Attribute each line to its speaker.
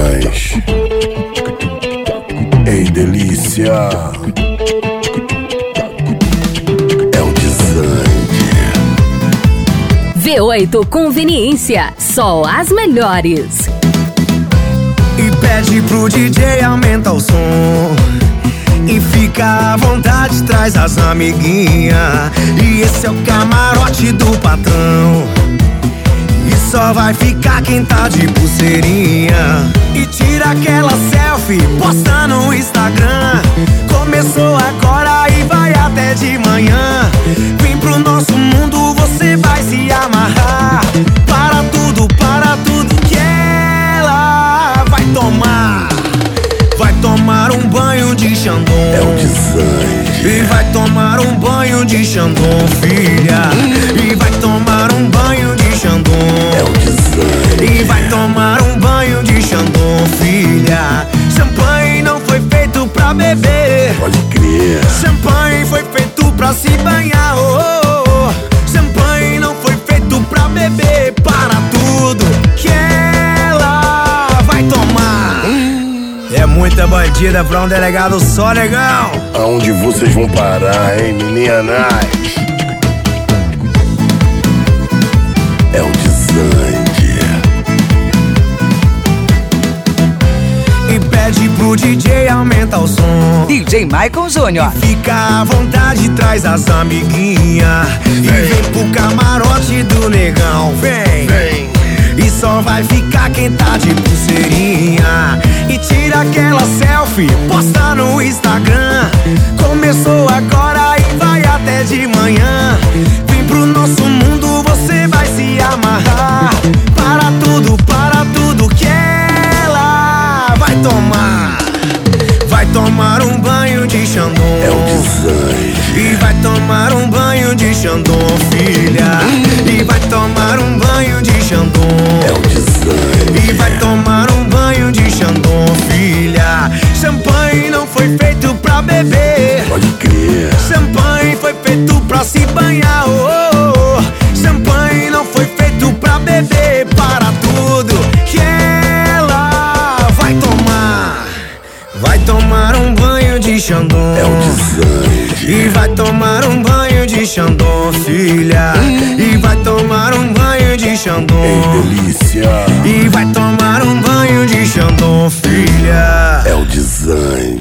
Speaker 1: demais. Ei, delícia. É o Desangue.
Speaker 2: V8 Conveniência, só as melhores.
Speaker 3: E pede pro DJ aumentar o som. E fica à vontade, traz as amiguinhas. E esse é o camarote do patrão. E só vai ficar quem tá de pulseirinha. E tira aquela selfie, posta no Instagram. Começou agora e vai até de manhã. Vem pro nosso mundo, você vai se amarrar. Para tudo que ela vai tomar. Vai tomar um banho de Xandão.
Speaker 1: É o Desangue.
Speaker 3: E vai tomar um banho de Xandão, filha. E vai tomar um banho de Xandão.
Speaker 1: É o Desangue.
Speaker 3: E vai tomar um banho de Xandão, filha. Champanhe não foi feito pra beber.
Speaker 1: Pode crer.
Speaker 3: Champanhe foi feito pra se banhar, oh, oh, oh. Champanhe não foi feito pra beber. Para tudo que ela vai tomar. É muita bandida pra um delegado só, negão.
Speaker 1: Aonde vocês vão parar, hein, meninas? É o Desangue.
Speaker 3: E pede pro DJ aumentar o som.
Speaker 4: DJ Michael Júnior.
Speaker 3: Fica à vontade, traz as amiguinhas. E vem pro camarote do negão. Vem. E só vai ficar quem tá de pulseirinha. E tira aquela selfie, posta no Instagram. Começou agora e vai até de manhã. Vem pro nosso mundo, você vai se amarrar. Para tudo que ela vai tomar. Vai tomar um banho de Xandão.
Speaker 1: É o Desangue.
Speaker 3: E vai tomar um banho de Xandão, filha. E vai tomar um banho de Xandão.
Speaker 1: É o Desangue.
Speaker 3: E vai tomar um banho de Xandão, filha. Champanhe não foi feito pra beber.
Speaker 1: Pode crer.
Speaker 3: Champanhe foi feito pra se banhar, oh, oh, oh. Champanhe não foi feito pra beber. Para tudo que ela vai tomar. Vai tomar um banho de Xandão.
Speaker 1: É o Desangue.
Speaker 3: E vai tomar um banho de Xandão, filha. E vai tomar um banho de Xandão.
Speaker 1: Ei, delícia.
Speaker 3: E vai tomar um banho de Xandão, filha.
Speaker 1: É o Desangue.